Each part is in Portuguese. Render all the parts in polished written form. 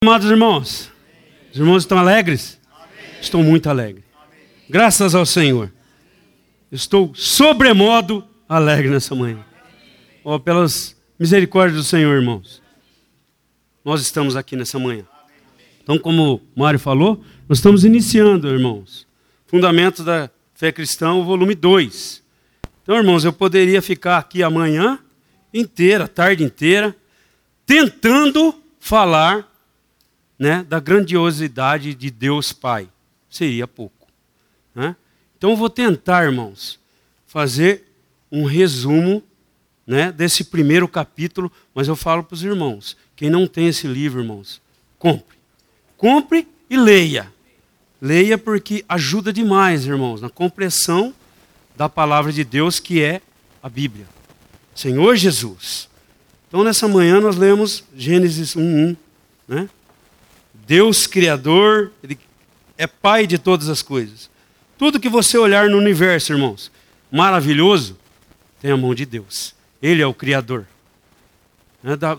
Amados irmãos, os irmãos estão alegres? Amém. Estou muito alegre. Amém. Graças ao Senhor. Estou sobremodo alegre nessa manhã. Oh, pelas misericórdias do Senhor, irmãos. Nós estamos aqui nessa manhã. Então, como o Mário falou, nós estamos iniciando, irmãos, Fundamentos da Fé Cristã, o volume 2. Então, irmãos, eu poderia ficar aqui a manhã inteira, a tarde inteira, tentando falar, né, da grandiosidade de Deus Pai. Seria pouco, né? Então eu vou tentar, irmãos, fazer um resumo, né, desse primeiro capítulo, mas eu falo para os irmãos, quem não tem esse livro, irmãos, compre. Compre e leia. Leia porque ajuda demais, irmãos, na compreensão da palavra de Deus, que é a Bíblia. Senhor Jesus. Então nessa manhã nós lemos Gênesis 1:1, né? Deus Criador, Ele é Pai de todas as coisas. Tudo que você olhar no universo, irmãos, maravilhoso, tem a mão de Deus. Ele é o Criador. Né? Da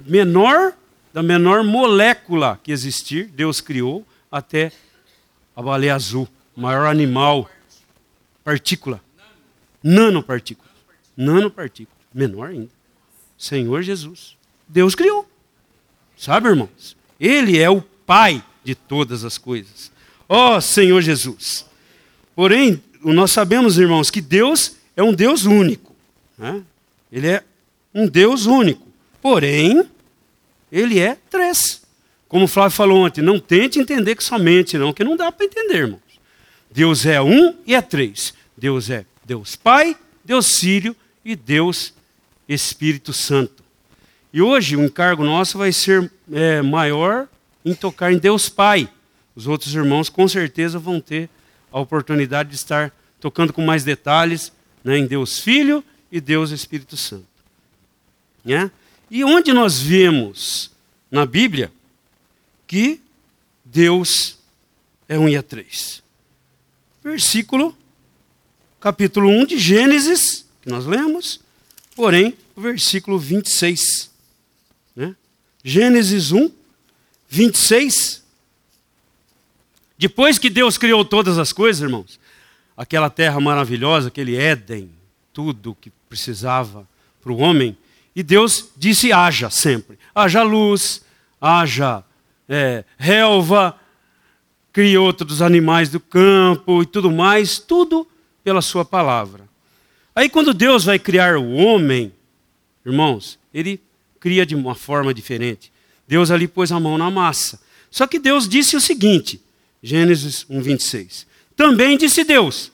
menor molécula que existir, Deus criou, até a baleia azul, o maior animal, partícula, nanopartícula, menor ainda. Senhor Jesus, Deus criou. Sabe, irmãos? Ele é o Pai de todas as coisas. Ó Senhor Jesus. Porém, nós sabemos, irmãos, que Deus é um Deus único, né? Ele é um Deus único. Porém, Ele é três. Como o Flávio falou ontem, não tente entender que somente não, que não dá para entender, irmãos. Deus é um e é três. Deus é Deus Pai, Deus Filho e Deus Espírito Santo. E hoje o encargo nosso vai ser maior em tocar em Deus Pai. Os outros irmãos com certeza vão ter a oportunidade de estar tocando com mais detalhes, né, em Deus Filho e Deus Espírito Santo. Né? E onde nós vemos na Bíblia que Deus é um e é três? Capítulo 1 de Gênesis, que nós lemos, porém, o versículo 26. Né? Gênesis 1, 26. Depois que Deus criou todas as coisas, irmãos, aquela terra maravilhosa, aquele Éden, tudo que precisava para o homem, e Deus disse: haja sempre. Haja luz, haja relva, criou todos os animais do campo e tudo mais, tudo pela sua palavra. Aí quando Deus vai criar o homem, irmãos, Ele cria de uma forma diferente. Deus ali pôs a mão na massa. Só que Deus disse o seguinte, Gênesis 1:26. Também disse Deus: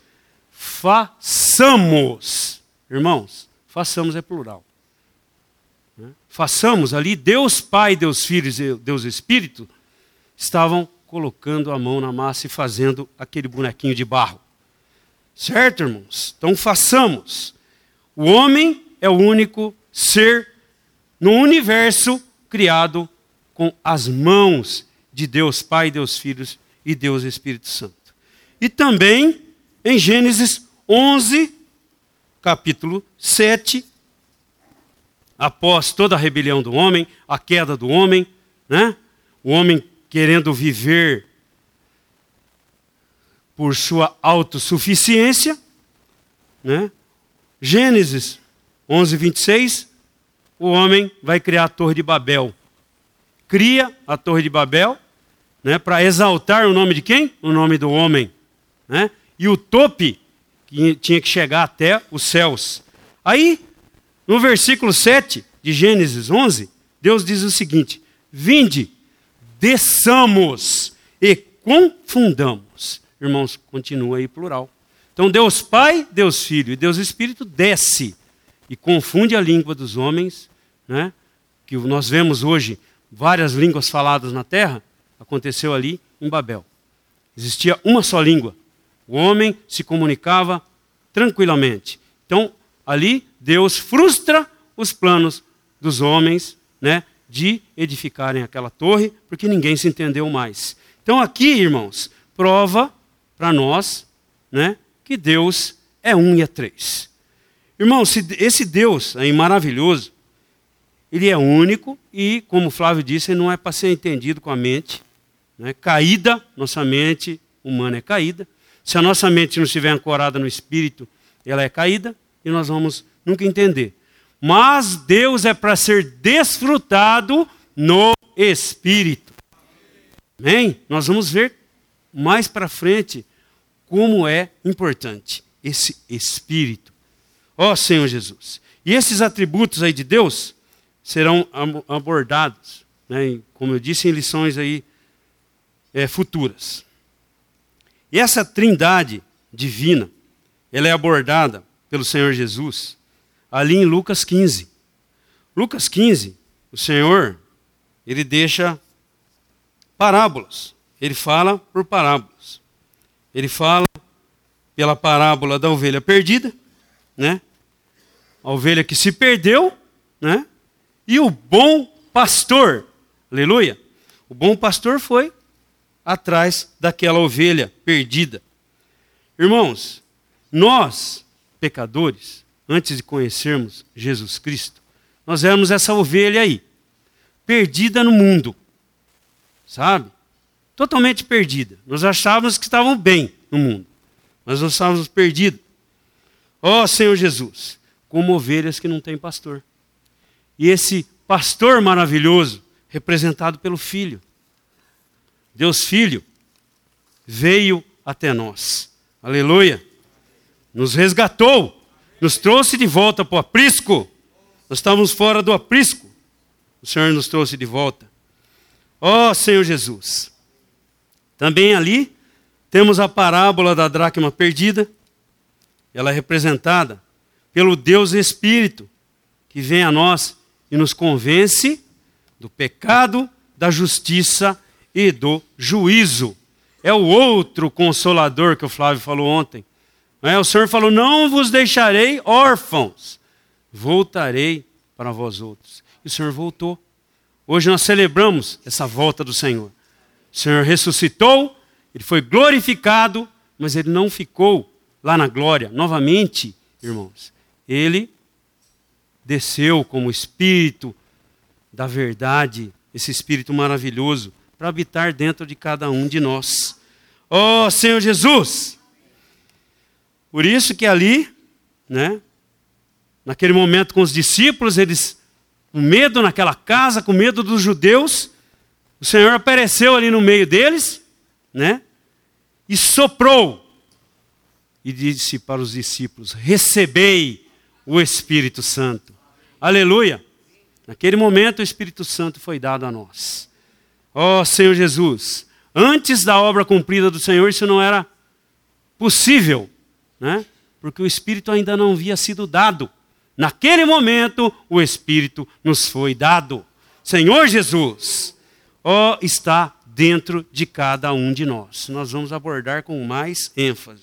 façamos. Irmãos, façamos é plural. Façamos ali, Deus Pai, Deus Filho e Deus Espírito estavam colocando a mão na massa e fazendo aquele bonequinho de barro. Certo, irmãos? Então façamos. O homem é o único ser no universo criado com as mãos de Deus Pai, Deus Filho e Deus Espírito Santo. E também em Gênesis 11, capítulo 7, após toda a rebelião do homem, a queda do homem, né? O homem querendo viver por sua autossuficiência, né? Gênesis 11, 26, o homem vai criar a Torre de Babel. Cria a Torre de Babel, né, para exaltar o nome de quem? O nome do homem. Né? E o tope que tinha que chegar até os céus. Aí, no versículo 7 de Gênesis 11, Deus diz o seguinte: vinde, desçamos e confundamos. Irmãos, continua aí plural. Então Deus Pai, Deus Filho e Deus Espírito desce e confunde a língua dos homens, né? Que nós vemos hoje várias línguas faladas na terra, aconteceu ali em Babel. Existia uma só língua. O homem se comunicava tranquilamente. Então, ali Deus frustra os planos dos homens, né, de edificarem aquela torre, porque ninguém se entendeu mais. Então aqui, irmãos, prova para nós, né, que Deus é um e é três. Irmãos, esse Deus aí maravilhoso, ele é único e, como o Flávio disse, ele não é para ser entendido com a mente, né? Caída, nossa mente humana é caída. Se a nossa mente não estiver ancorada no Espírito, ela é caída e nós vamos nunca entender. Mas Deus é para ser desfrutado no Espírito. Amém? Nós vamos ver mais para frente como é importante esse Espírito. Ó Senhor Jesus. E esses atributos aí de Deus serão abordados, né, como eu disse, em lições aí futuras. E essa trindade divina, ela é abordada pelo Senhor Jesus ali em Lucas 15. Lucas 15, o Senhor, ele deixa parábolas. Ele fala por parábolas. Ele fala pela parábola da ovelha perdida, né? A ovelha que se perdeu, né? E o bom pastor, aleluia. O bom pastor foi atrás daquela ovelha perdida. Irmãos, nós, pecadores, antes de conhecermos Jesus Cristo, nós éramos essa ovelha aí, perdida no mundo, sabe? Totalmente perdida. Nós achávamos que estávamos bem no mundo, mas nós estávamos perdidos. Ó Senhor Jesus, como ovelhas que não têm pastor. E esse pastor maravilhoso, representado pelo Filho, Deus Filho, veio até nós. Aleluia. Nos resgatou, nos trouxe de volta para o aprisco. Nós estávamos fora do aprisco. O Senhor nos trouxe de volta. Ó Senhor Jesus. Também ali temos a parábola da dracma perdida. Ela é representada pelo Deus Espírito, que vem a nós e nos convence do pecado, da justiça e do juízo. É o outro consolador que o Flávio falou ontem. O Senhor falou, não vos deixarei órfãos, voltarei para vós outros. E o Senhor voltou. Hoje nós celebramos essa volta do Senhor. O Senhor ressuscitou, ele foi glorificado, mas ele não ficou lá na glória. Novamente, irmãos, ele desceu como Espírito da verdade, esse Espírito maravilhoso, para habitar dentro de cada um de nós. Ó Senhor Jesus! Por isso que ali, né, naquele momento com os discípulos, eles, com medo naquela casa, com medo dos judeus, o Senhor apareceu ali no meio deles, né, e soprou, e disse para os discípulos, recebei o Espírito Santo. Aleluia! Naquele momento o Espírito Santo foi dado a nós. Ó Senhor Jesus, antes da obra cumprida do Senhor isso não era possível, né? Porque o Espírito ainda não havia sido dado. Naquele momento o Espírito nos foi dado. Senhor Jesus, ó, está dentro de cada um de nós. Nós vamos abordar com mais ênfase.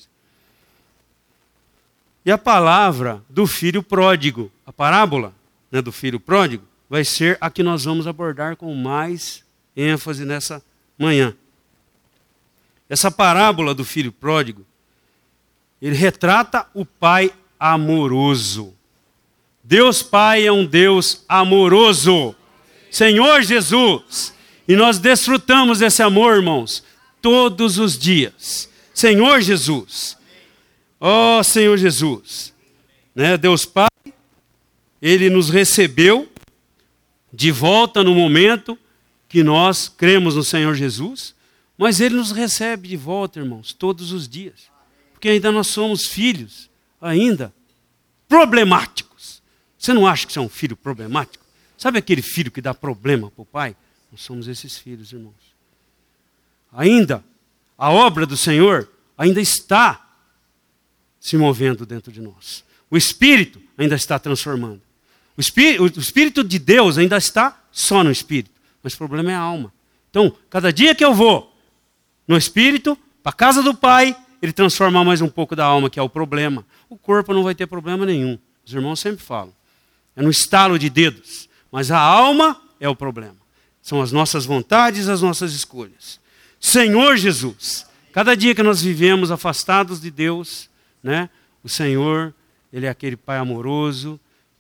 E a palavra do filho pródigo, a parábola, né, do filho pródigo, vai ser a que nós vamos abordar com mais ênfase nessa manhã. Essa parábola do filho pródigo, ele retrata o pai amoroso. Deus Pai é um Deus amoroso. Senhor Jesus. E nós desfrutamos desse amor, irmãos, todos os dias. Senhor Jesus. Ó Senhor Jesus. Né, Deus Pai, ele nos recebeu de volta no momento que nós cremos no Senhor Jesus, mas ele nos recebe de volta, irmãos, todos os dias. Porque ainda nós somos filhos, ainda problemáticos. Você não acha que você é um filho problemático? Sabe aquele filho que dá problema para o pai? Nós somos esses filhos, irmãos. Ainda, a obra do Senhor ainda está se movendo dentro de nós. O Espírito ainda está transformando. O Espírito de Deus ainda está só no Espírito. Mas o problema é a alma. Então, cada dia que eu vou no Espírito, para a casa do Pai, ele transforma mais um pouco da alma, que é o problema. O corpo não vai ter problema nenhum. Os irmãos sempre falam. É no estalo de dedos. Mas a alma é o problema. São as nossas vontades, as nossas escolhas. Senhor Jesus, cada dia que nós vivemos afastados de Deus, né, o Senhor, ele é aquele Pai amoroso,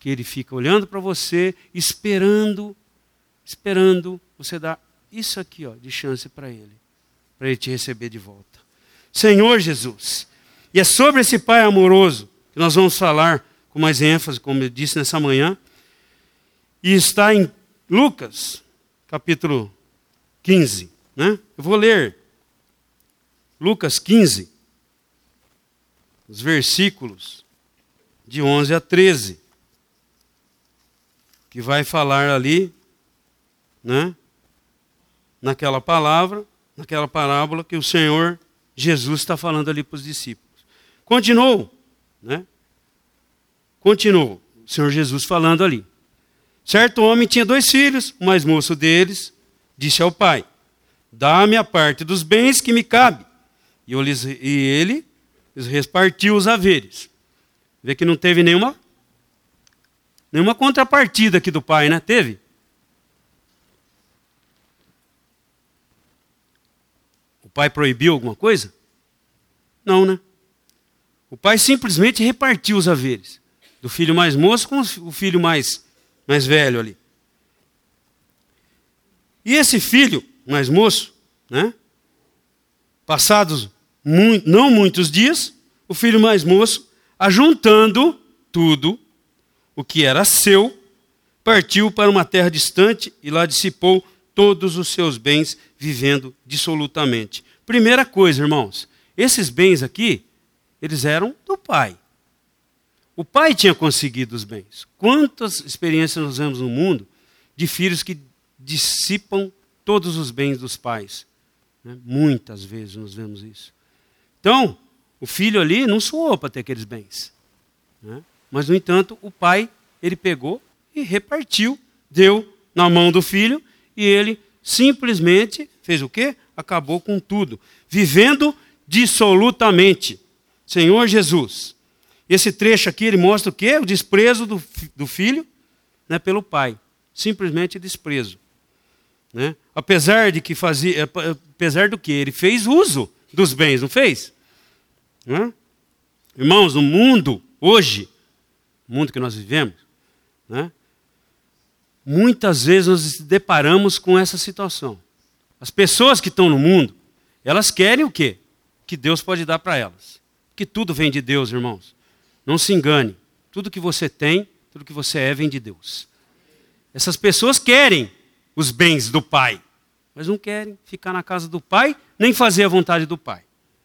Porque ele fica olhando para você, esperando você dar isso aqui, ó, de chance para ele te receber de volta. Senhor Jesus, e é sobre esse Pai amoroso que nós vamos falar com mais ênfase, como eu disse nessa manhã, e está em Lucas, capítulo 15, né? Eu vou ler Lucas 15, os versículos de 11 a 13, que vai falar ali, né? Naquela parábola que o Senhor Jesus está falando ali para os discípulos. Continuou, o Senhor Jesus falando ali. Certo homem tinha 2 filhos, o mais moço deles disse ao pai: dá-me a parte dos bens que me cabe. E ele lhes repartiu os haveres. Vê que não teve nenhuma contrapartida aqui do pai, né? Teve? O pai proibiu alguma coisa? Não, né? O pai simplesmente repartiu os haveres do filho mais moço com o filho mais velho ali. E esse filho mais moço, né? Passados não muitos dias, o filho mais moço, ajuntando tudo o que era seu, partiu para uma terra distante e lá dissipou todos os seus bens, vivendo dissolutamente. Primeira coisa, irmãos, esses bens aqui, eles eram do pai. O pai tinha conseguido os bens. Quantas experiências nós vemos no mundo de filhos que dissipam todos os bens dos pais? Muitas vezes nós vemos isso. Então, o filho ali não suou para ter aqueles bens. Mas, no entanto, o pai, ele pegou e repartiu, deu na mão do filho, e ele simplesmente fez o quê? Acabou com tudo, vivendo dissolutamente. Senhor Jesus, esse trecho aqui, ele mostra o quê? O desprezo do filho, né, pelo pai. Simplesmente desprezo. Né? Apesar do que ele fez uso dos bens, não fez? Né? Irmãos, no mundo, hoje, o mundo que nós vivemos, né, muitas vezes nós nos deparamos com essa situação. As pessoas que estão no mundo, elas querem o quê? Que Deus pode dar para elas. Que tudo vem de Deus, irmãos. Não se engane. Tudo que você tem, tudo que você é, vem de Deus. Essas pessoas querem os bens do Pai, mas não querem ficar na casa do Pai, nem fazer a vontade do Pai.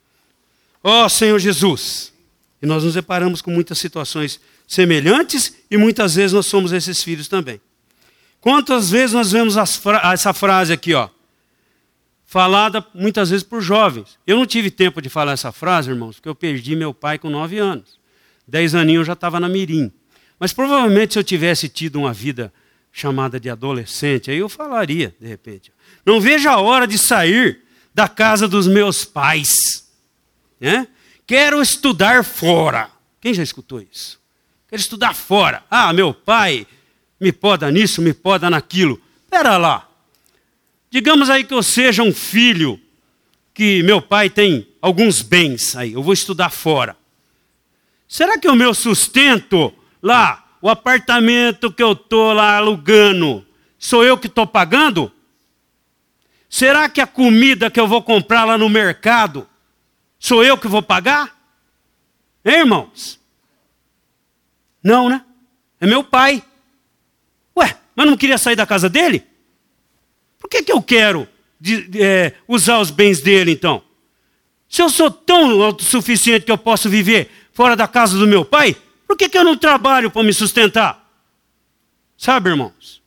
Ó Senhor Jesus! E nós nos deparamos com muitas situações semelhantes e muitas vezes nós somos esses filhos também. Quantas vezes nós vemos essa frase aqui, ó, falada muitas vezes por jovens. Eu não tive tempo de falar essa frase, irmãos, porque eu perdi meu pai com 9 anos. 10 aninhos eu já estava na mirim. Mas provavelmente se eu tivesse tido uma vida chamada de adolescente, aí eu falaria, de repente. Não vejo a hora de sair da casa dos meus pais. Né? Quero estudar fora. Quem já escutou isso? Quero estudar fora. Ah, meu pai me poda nisso, me poda naquilo. Espera lá. Digamos aí que eu seja um filho que meu pai tem alguns bens aí. Eu vou estudar fora. Será que o meu sustento lá, o apartamento que eu estou lá alugando, sou eu que estou pagando? Será que a comida que eu vou comprar lá no mercado, sou eu que vou pagar? Hein, irmãos? Não, né? É meu pai. Ué, mas não queria sair da casa dele? Por que eu quero usar os bens dele, então? Se eu sou tão autossuficiente que eu posso viver fora da casa do meu pai, por que eu não trabalho para me sustentar? Sabe, irmãos?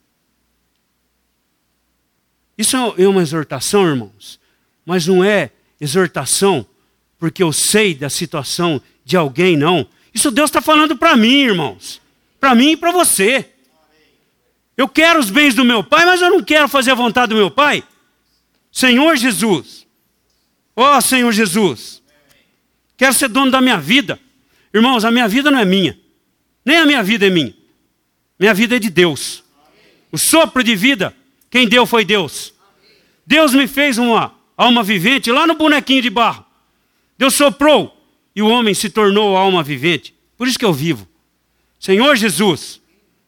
Isso é uma exortação, irmãos, mas não é exortação porque eu sei da situação de alguém, não. Isso Deus está falando para mim, irmãos. Para mim e para você. Eu quero os bens do meu pai, mas eu não quero fazer a vontade do meu pai. Senhor Jesus. Ó Senhor Jesus. Quero ser dono da minha vida. Irmãos, a minha vida não é minha. Nem a minha vida é minha. Minha vida é de Deus. O sopro de vida, quem deu foi Deus. Deus me fez uma alma vivente lá no bonequinho de barro. Deus soprou e o homem se tornou alma vivente. Por isso que eu vivo. Senhor Jesus,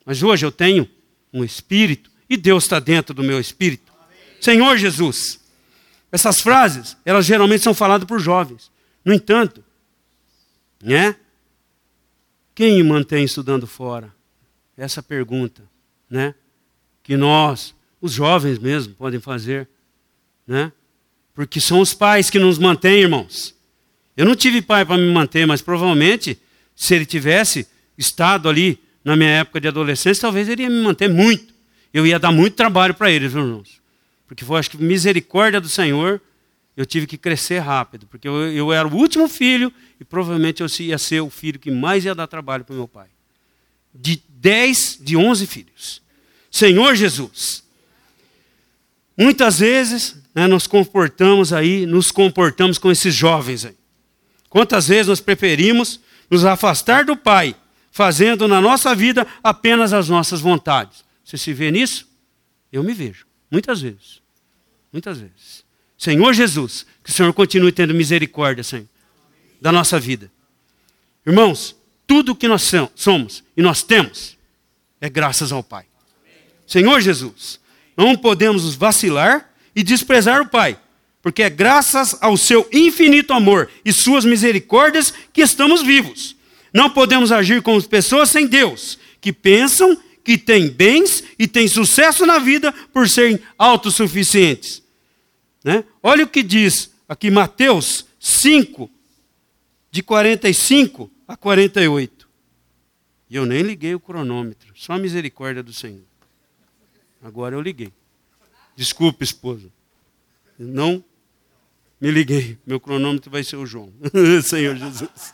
Mas hoje eu tenho um espírito e Deus está dentro do meu espírito. Senhor Jesus. Essas frases, elas geralmente são faladas por jovens. No entanto, né? Quem me mantém estudando fora? Essa pergunta, né? Que nós, os jovens mesmo, podem fazer, né? Porque são os pais que nos mantêm, irmãos. Eu não tive pai para me manter, mas provavelmente, se ele tivesse estado ali na minha época de adolescência, talvez ele ia me manter muito. Eu ia dar muito trabalho para eles, irmãos. Porque foi, acho que, misericórdia do Senhor, eu tive que crescer rápido. Porque eu era o último filho e provavelmente eu ia ser o filho que mais ia dar trabalho para o meu pai. De 11 filhos. Senhor Jesus. Muitas vezes, né, nos comportamos com esses jovens aí. Quantas vezes nós preferimos nos afastar do Pai, fazendo na nossa vida apenas as nossas vontades. Você se vê nisso? Eu me vejo. Muitas vezes. Muitas vezes. Senhor Jesus, que o Senhor continue tendo misericórdia, Senhor, da nossa vida. Irmãos, tudo que nós somos e nós temos é graças ao Pai. Senhor Jesus, não podemos vacilar e desprezar o Pai, porque é graças ao seu infinito amor e suas misericórdias que estamos vivos. Não podemos agir como pessoas sem Deus, que pensam que têm bens e têm sucesso na vida por serem autossuficientes. Né? Olha o que diz aqui Mateus 5, de 45 a 48. E eu nem liguei o cronômetro, só a misericórdia do Senhor. Agora eu liguei. Desculpe, esposa. Não me liguei. Meu cronômetro vai ser o João. Senhor Jesus.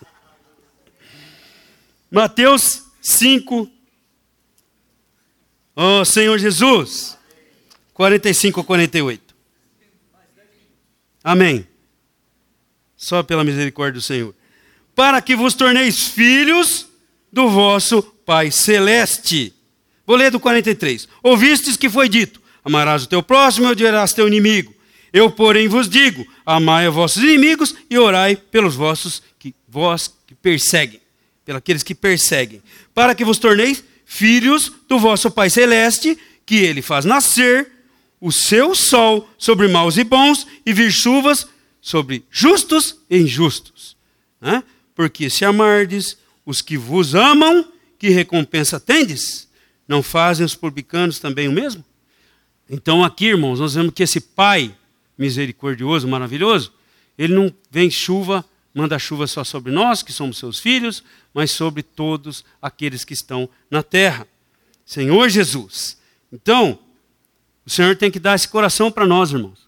Mateus 5. Oh, Senhor Jesus. 45 a 48. Amém. Só pela misericórdia do Senhor. Para que vos torneis filhos do vosso Pai Celeste. Vou ler do 43. Ouvistes que foi dito: amarás o teu próximo e odiarás teu inimigo. Eu, porém, vos digo: amai os vossos inimigos e orai pelos vossos que perseguem. Pelos que perseguem. Para que vos torneis filhos do vosso Pai Celeste, que ele faz nascer o seu sol sobre maus e bons e vir chuvas sobre justos e injustos. Porque se amardes os que vos amam, que recompensa tendes? Não fazem os publicanos também o mesmo? Então aqui, irmãos, nós vemos que esse Pai misericordioso, maravilhoso, ele não vem chuva, manda chuva só sobre nós, que somos seus filhos, mas sobre todos aqueles que estão na terra. Senhor Jesus. Então, o Senhor tem que dar esse coração para nós, irmãos.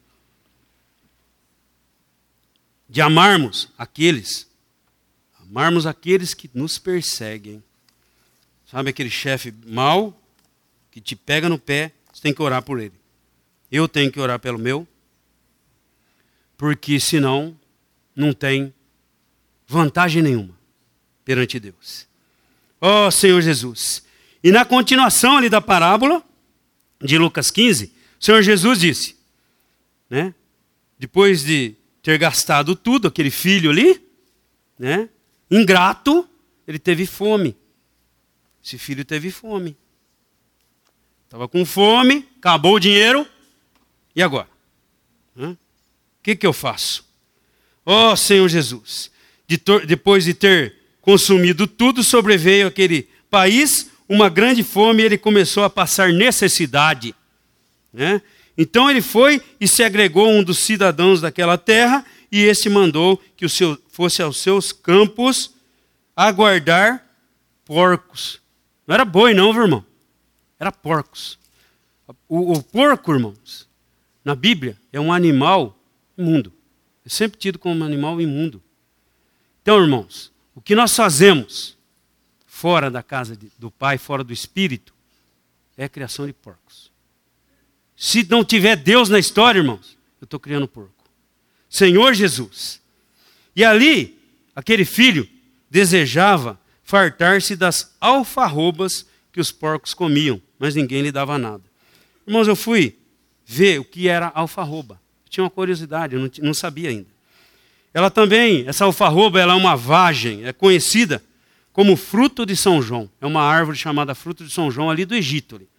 De amarmos aqueles que nos perseguem. Sabe aquele chefe mau que te pega no pé, você tem que orar por ele. Eu tenho que orar pelo meu, porque senão não tem vantagem nenhuma perante Deus. Ó Senhor Jesus. E na continuação ali da parábola de Lucas 15, o Senhor Jesus disse, né? Depois de ter gastado tudo, aquele filho ali, né? Ingrato, ele teve fome. Esse filho teve fome. Estava com fome, acabou o dinheiro, e agora? O que eu faço? Ó Senhor Jesus, depois de ter consumido tudo, sobreveio àquele país uma grande fome e ele começou a passar necessidade. Né? Então ele foi e se agregou a um dos cidadãos daquela terra e esse mandou que fosse aos seus campos aguardar porcos. Não era boi não, meu irmão. Era porcos. O porco, irmãos, na Bíblia é um animal imundo. É sempre tido como um animal imundo. Então, irmãos, o que nós fazemos fora da casa do Pai, fora do Espírito, é a criação de porcos. Se não tiver Deus na história, irmãos, eu estou criando porco. Senhor Jesus. E ali, aquele filho desejava fartar-se das alfarrobas que os porcos comiam, mas ninguém lhe dava nada. Irmãos, eu fui ver o que era alfarroba. Eu tinha uma curiosidade, eu não sabia ainda. Ela também, essa alfarroba, ela é uma vagem, é conhecida como fruto de São João. É uma árvore chamada fruto de São João ali do Egito. Ali.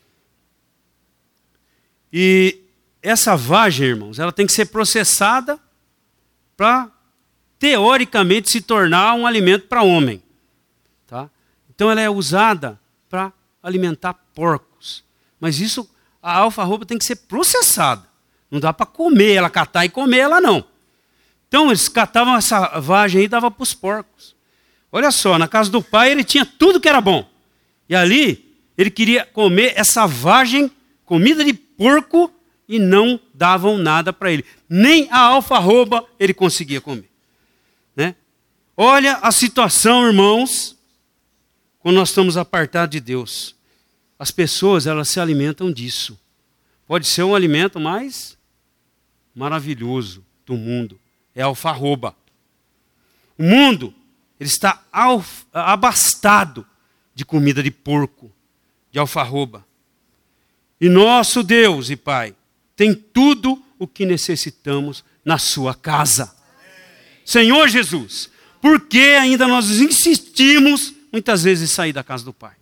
E essa vagem, irmãos, ela tem que ser processada para, teoricamente, se tornar um alimento para homem. Tá? Então ela é usada para alimentar porcos. Mas isso, a alfarroba tem que ser processada. Não dá para comer ela, catar e comer ela, não. Então eles catavam essa vagem e davam para os porcos. Olha só, na casa do pai ele tinha tudo que era bom. E ali ele queria comer essa vagem, comida de porco, e não davam nada para ele. Nem a alfarroba ele conseguia comer. Né? Olha a situação, irmãos, quando nós estamos apartados de Deus. As pessoas, elas se alimentam disso. Pode ser um alimento mais maravilhoso do mundo. É a alfarroba. O mundo, ele está abastado de comida de porco, de alfarroba. E nosso Deus e Pai tem tudo o que necessitamos na sua casa. Senhor Jesus, por que ainda nós insistimos muitas vezes em sair da casa do Pai?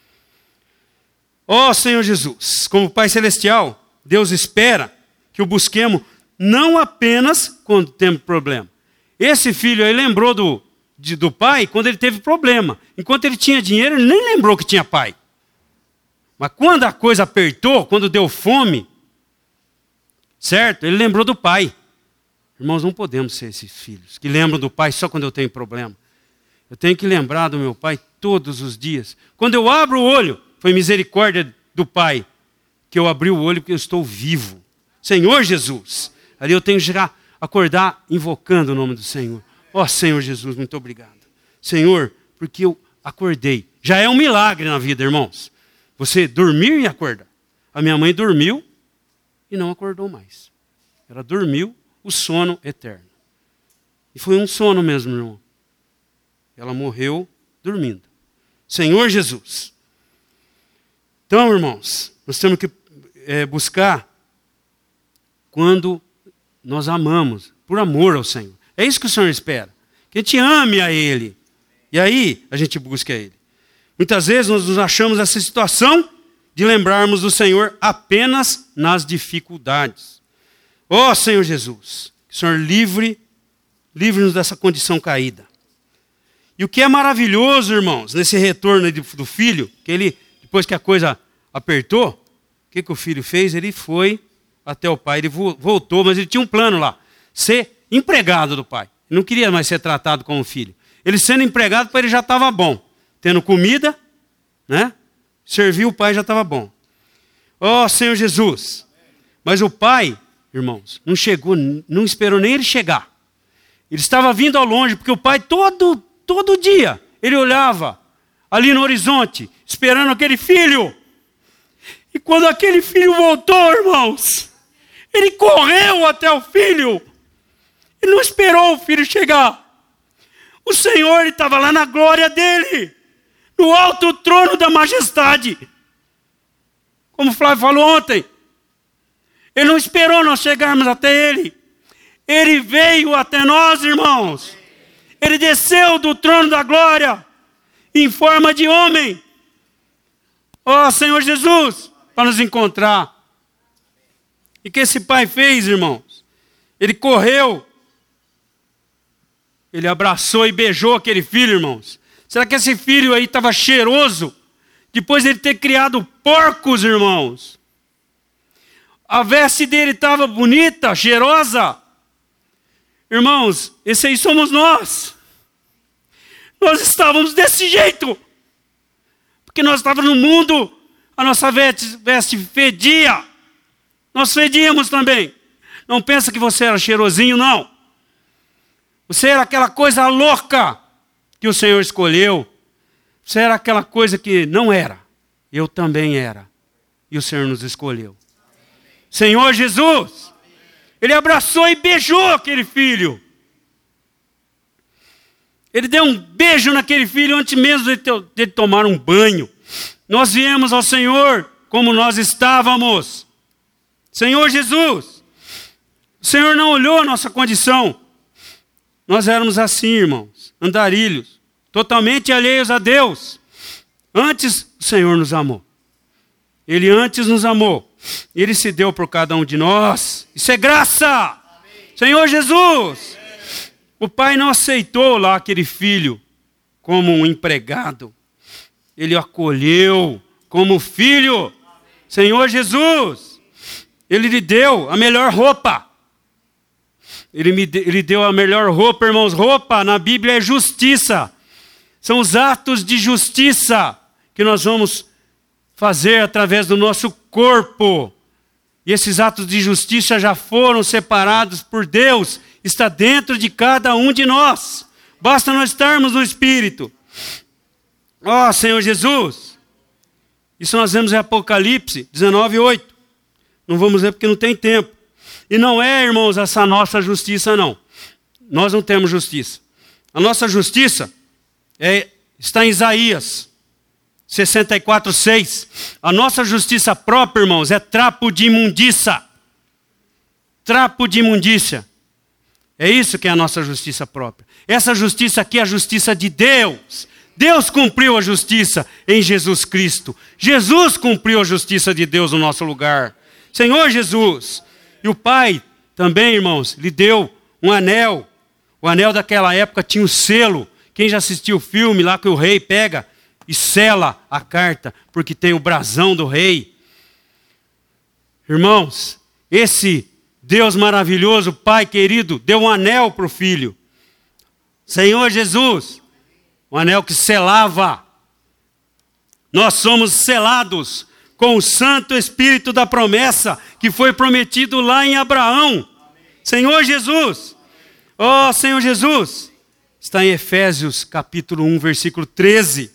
Ó Senhor Jesus, como Pai Celestial, Deus espera que o busquemos não apenas quando temos problema. Esse filho aí lembrou do pai quando ele teve problema. Enquanto ele tinha dinheiro, ele nem lembrou que tinha pai. Mas quando a coisa apertou, quando deu fome, certo? Ele lembrou do pai. Irmãos, não podemos ser esses filhos que lembram do pai só quando eu tenho problema. Eu tenho que lembrar do meu pai todos os dias. Quando eu abro o olho, foi misericórdia do pai que eu abri o olho porque eu estou vivo. Senhor Jesus, ali eu tenho que já acordar invocando o nome do Senhor. Ó Senhor Jesus, muito obrigado. Senhor, porque eu acordei. Já é um milagre na vida, irmãos. Você dormir e acordar. A minha mãe dormiu e não acordou mais. Ela dormiu o sono eterno. E foi um sono mesmo, irmão. Ela morreu dormindo. Senhor Jesus. Então, irmãos, nós temos que buscar quando nós amamos, por amor ao Senhor. É isso que o Senhor espera. Que a gente ame a Ele. E aí a gente busca a Ele. Muitas vezes nós nos achamos nessa situação de lembrarmos do Senhor apenas nas dificuldades. Ó Senhor Jesus, que o Senhor livre-nos dessa condição caída. E o que é maravilhoso, irmãos, nesse retorno do filho, que ele, depois que a coisa apertou, o que o filho fez? Ele foi até o pai, ele voltou, mas ele tinha um plano lá, ser empregado do pai. Ele não queria mais ser tratado como filho. Ele sendo empregado, para ele já estava bom. Tendo comida, né? Servir o pai já estava bom. Ó Senhor Jesus. Mas o pai, irmãos, não chegou, não esperou nem ele chegar. Ele estava vindo ao longe, porque o pai todo dia, ele olhava ali no horizonte, esperando aquele filho. E quando aquele filho voltou, irmãos, ele correu até o filho. Ele não esperou o filho chegar. O Senhor estava lá na glória dele, no alto trono da majestade. Como o Flávio falou ontem, ele não esperou nós chegarmos até ele. Ele veio até nós, irmãos. Ele desceu do trono da glória em forma de homem. Ó Senhor Jesus, para nos encontrar. E o que esse pai fez, irmãos? Ele correu. Ele abraçou e beijou aquele filho, irmãos. Será que esse filho aí estava cheiroso? Depois de ele ter criado porcos, irmãos. A veste dele estava bonita, cheirosa. Irmãos, esse aí somos nós. Nós estávamos desse jeito. Porque nós estávamos no mundo, a nossa veste fedia. Nós fedíamos também. Não pensa que você era cheirosinho, não. Você era aquela coisa louca que o Senhor escolheu. Você era aquela coisa que não era. Eu também era. E o Senhor nos escolheu. Senhor Jesus, Ele abraçou e beijou aquele filho. Ele deu um beijo naquele filho antes mesmo de tomar um banho. Nós viemos ao Senhor como nós estávamos. Senhor Jesus, o Senhor não olhou a nossa condição. Nós éramos assim, irmãos, andarilhos, totalmente alheios a Deus. Antes o Senhor nos amou. Ele antes nos amou. Ele se deu por cada um de nós. Isso é graça. Amém. Senhor Jesus. Amém. O pai não aceitou lá aquele filho como um empregado. Ele o acolheu como filho. Amém. Senhor Jesus. Ele lhe deu a melhor roupa. Ele deu a melhor roupa, irmãos. Roupa na Bíblia é justiça. São os atos de justiça que nós vamos fazer através do nosso corpo. E esses atos de justiça já foram separados por Deus. Está dentro de cada um de nós. Basta nós estarmos no Espírito. Ó, Senhor Jesus. Isso nós vemos em Apocalipse 19:8. Não vamos ler porque não tem tempo. E não é, irmãos, essa nossa justiça, não. Nós não temos justiça. A nossa justiça está em Isaías 64:6. A nossa justiça própria, irmãos, é trapo de imundícia. Trapo de imundícia. É isso que é a nossa justiça própria. Essa justiça aqui é a justiça de Deus. Deus cumpriu a justiça em Jesus Cristo. Jesus cumpriu a justiça de Deus no nosso lugar. Senhor Jesus. E o Pai também, irmãos, lhe deu um anel. O anel daquela época tinha o selo. Quem já assistiu o filme lá que o rei pega e sela a carta, porque tem o brasão do rei. Irmãos, esse Deus maravilhoso, Pai querido, deu um anel para o Filho. Senhor Jesus, um anel que selava. Nós somos selados com o Santo Espírito da promessa que foi prometido lá em Abraão. Amém. Senhor Jesus, ó Senhor Jesus, está em Efésios capítulo 1, versículo 13.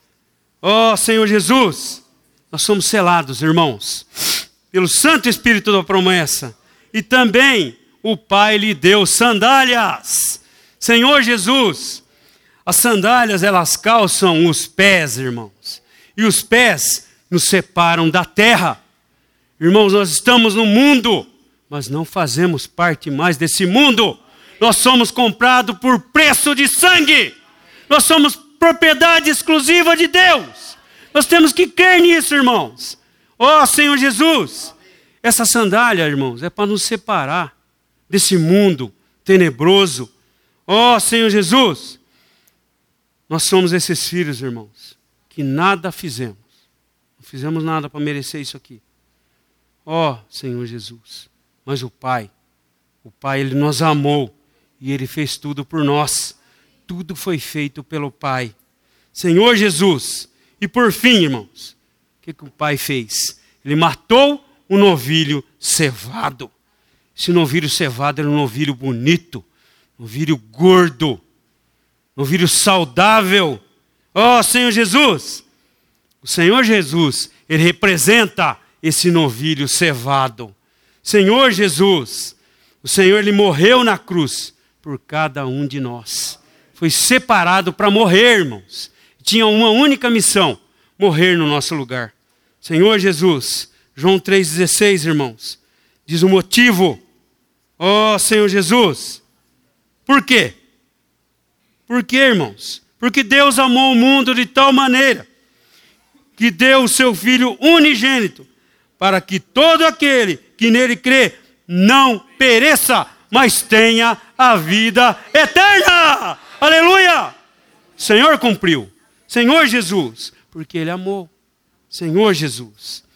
Ó Senhor Jesus, nós somos selados, irmãos, pelo Santo Espírito da promessa. E também o Pai lhe deu sandálias. Senhor Jesus, as sandálias elas calçam os pés, irmãos. E os pés nos separam da terra. Irmãos, nós estamos no mundo, mas não fazemos parte mais desse mundo. Nós somos comprados por preço de sangue. Nós somos propriedade exclusiva de Deus. Nós temos que crer nisso, irmãos. Ó Senhor Jesus, essa sandália, irmãos, é para nos separar desse mundo tenebroso. Ó Senhor Jesus, nós somos esses filhos, irmãos, que nada fizemos. Não fizemos nada para merecer isso aqui. Ó Senhor Jesus, mas o Pai, Ele nos amou e Ele fez tudo por nós. Tudo foi feito pelo Pai. Senhor Jesus, e por fim, irmãos, o que o Pai fez? Ele matou o novilho cevado. Esse novilho cevado era um novilho bonito, novilho gordo, novilho saudável. Ó Senhor Jesus, o Senhor Jesus, Ele representa esse novilho cevado. Senhor Jesus, o Senhor, Ele morreu na cruz por cada um de nós. Foi separado para morrer, irmãos. Tinha uma única missão, morrer no nosso lugar. Senhor Jesus, João 3,16, irmãos, diz o motivo. Ó Senhor Jesus, por quê? Por quê, irmãos? Porque Deus amou o mundo de tal maneira que deu o seu Filho unigênito para que todo aquele que nele crê não pereça, mas tenha a vida eterna. Aleluia! O Senhor cumpriu. Senhor Jesus, porque Ele amou. Senhor Jesus.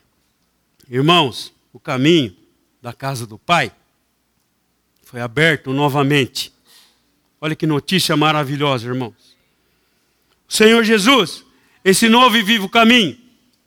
Irmãos, o caminho da casa do Pai foi aberto novamente. Olha que notícia maravilhosa, irmãos. O Senhor Jesus, esse novo e vivo caminho.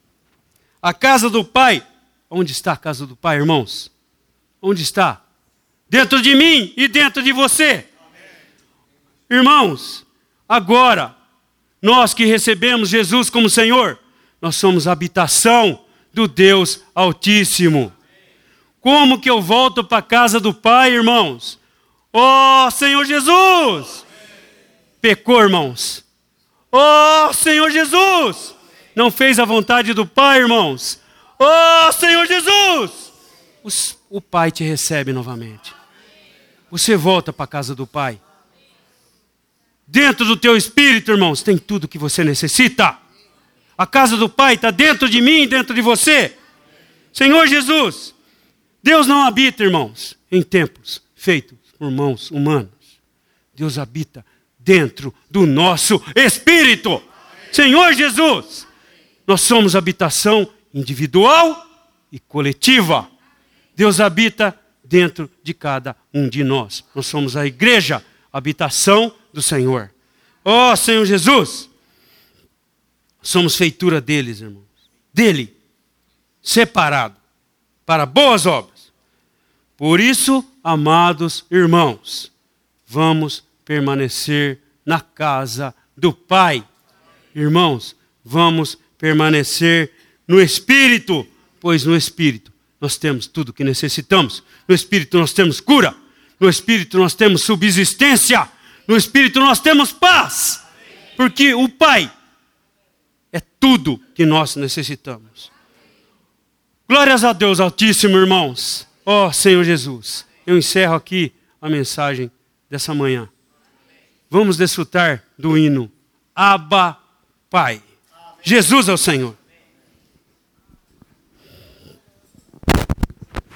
A casa do Pai. Onde está a casa do Pai, irmãos? Onde está? Dentro de mim e dentro de você. Amém. Irmãos, agora, nós que recebemos Jesus como Senhor, nós somos habitação do Deus Altíssimo. Como que eu volto para a casa do Pai, irmãos? Ó Senhor Jesus! Pecou, irmãos. Ó Senhor Jesus! Não fez a vontade do Pai, irmãos. Ó Senhor Jesus! O Pai te recebe novamente. Você volta para a casa do Pai. Dentro do teu espírito, irmãos, tem tudo que você necessita. A casa do Pai está dentro de mim, dentro de você. Senhor Jesus, Deus não habita, irmãos, em templos feitos por mãos humanas. Deus habita dentro do nosso espírito. Senhor Jesus, nós somos habitação individual e coletiva. Deus habita dentro de cada um de nós. Nós somos a igreja, a habitação do Senhor. Ó Senhor Jesus, somos feitura deles, irmãos. Dele, separado para boas obras. Por isso, amados irmãos, vamos permanecer na casa do Pai. Irmãos, vamos permanecer no Espírito, pois no Espírito nós temos tudo o que necessitamos. No Espírito nós temos cura. No Espírito nós temos subsistência. No Espírito nós temos paz. Porque o Pai é tudo que nós necessitamos. Glórias a Deus Altíssimo, irmãos. Ó Senhor Jesus, eu encerro aqui a mensagem dessa manhã. Vamos desfrutar do hino Abba, Pai. Jesus é o Senhor.